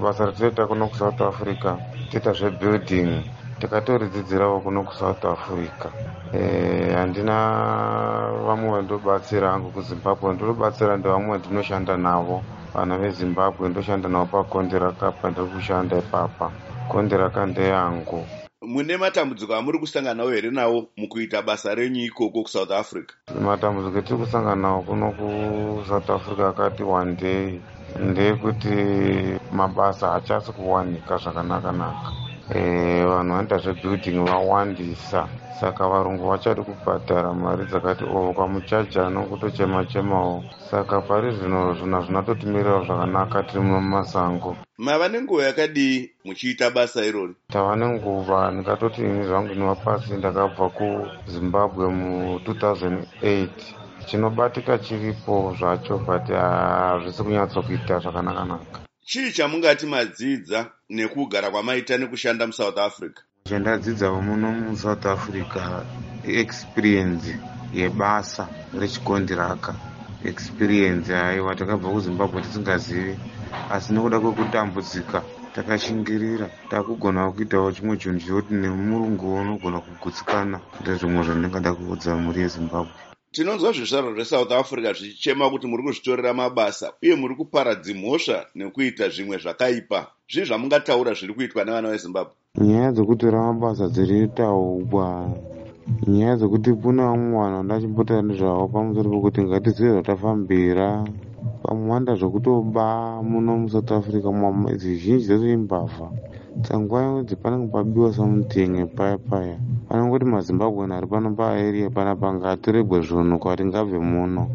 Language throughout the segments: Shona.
basa ratinoita kuno kuSouth Africa tiita zvebuilding takatoridzidzirawo kuno kuSouth Africa. Handina vamwe vandobatsira hangu kuZimbabwe, ndinobatsira ndevamwe vandinoshanda navo, vana veZimbabwe ndoshanda navo pakondiraka pandiri kushanda ipapa. Kondiraka ndeyangu. Mune matambudziko amuri kusangana nawo here nawo mukuita basa renyu ikoko kuSouth Africa? Matambudziko etiri kusangana nawo kuno kuSouth Africa akati wandei ndeyekuti mabasa hachasi kuwanika zvakanaka-naka. Vanhu vanoita zvebuilding vawandisa, saka varungu vachadi kubhadhara mari dzakati kwamuchaja nokutochema-chemawo. Saka pari zvino zvinhu hazvinatotimirira zvakanaka tiri mumasango. Mava nenguva yakadii muchiita basa irori? Tava nenguva, ndingatoti ini zvangu ndinova pasi, ndakabva kuZimbabwe mu2008. Chinobatika chiripo zvacho but hazvisi kunyatsokuita zvakanaka-naka. Chii chamungati madzidza nekugara kwamaita nekushanda muSouth Africa? Chandadzidza muno muSouth Africa experience yebasa rechikondiraka. Experience aiwa, takabva kuZimbabwe tisingazivi, asi nekuda kwekutambudzika takashingirira, takugona kuitawo chimwe chinhu chekuti nemurungu unogona kugutsikana. Ndezvimwe zvandingada kuudza muri yeZimbabwe. Tinonzwa zvizvarwa zveSouth Africa zvichichema kuti muri kuzvitorera mabasa uye muri kuparadza mhosva nekuita zvimwe zvakaipa. Zvii zvamungataura zviri kuitwa nevana veZimbabwe? Nyaya dzekutora mabasa dziritaurwa, nyaya dzekuti kuna vamwe vanhu vandachimbotara nezvavo pamusoro pekuti ngatizive zvatafambira, pamwanda zvekutoba muno muSouth Africa zizhinji dzedu imbavha. Tsangwa idzi panenge pabiwa samutenge paya panongoti maZimbabwe ari pano paaria panapa ngatiregwe zvinhu kwati ngabve muno.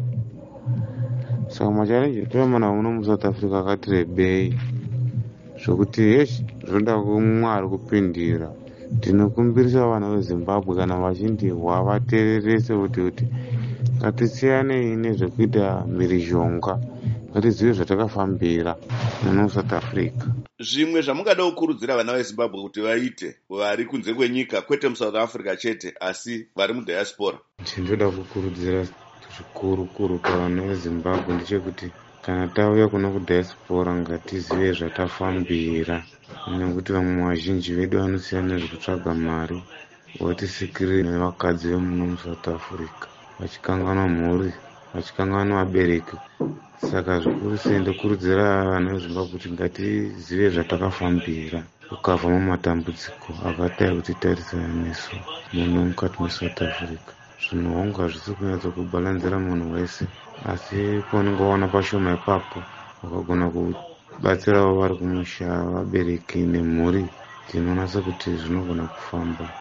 Saka machalenji toemana muno muSouth Africa akati rebei zvokuti zvoda Mwari kupindira. Ndinokumbirisa vana veZimbabwe kana vachindihwa vateerese kuti ngatisiyanei nezvekuita mhirizhonga, ngatizive zvatakafambira muno muSouth Africa. Zvimwe zvamungada kukurudzira vana veZimbabwe kuti vaite vari kunze kwenyika, kwete muSouth Africa chete asi vari mudiaspora? Chandinoda kukurudzira zvikuru pavana veZimbabwe ndechekuti kana tauya kuno kudiaspora ngatizive zvatafambira, nekuti vamwe vazhinji vedu vanosiya nezvekutsvaga mari vatisikirira nevakadzi vemuno muSouth Africa, vachikanganwa mhuri, vachikanganwa vabereki. Saka zvikuru sei ndokurudzira vana veZimbabwe kuti ngatizive zvatakafambira ukabva mumatambudziko akatai kuti tarisana nesu muno mukati meSouth Africa. Zvinhu hongu hazvisi kunyatso kubhalanzira munhu wese, asi paunenge waona pashoma ipapo wakagona kubatsirawo vari kumusha, vabereki nemhuri, tinoona sekuti zvinogona kufamba.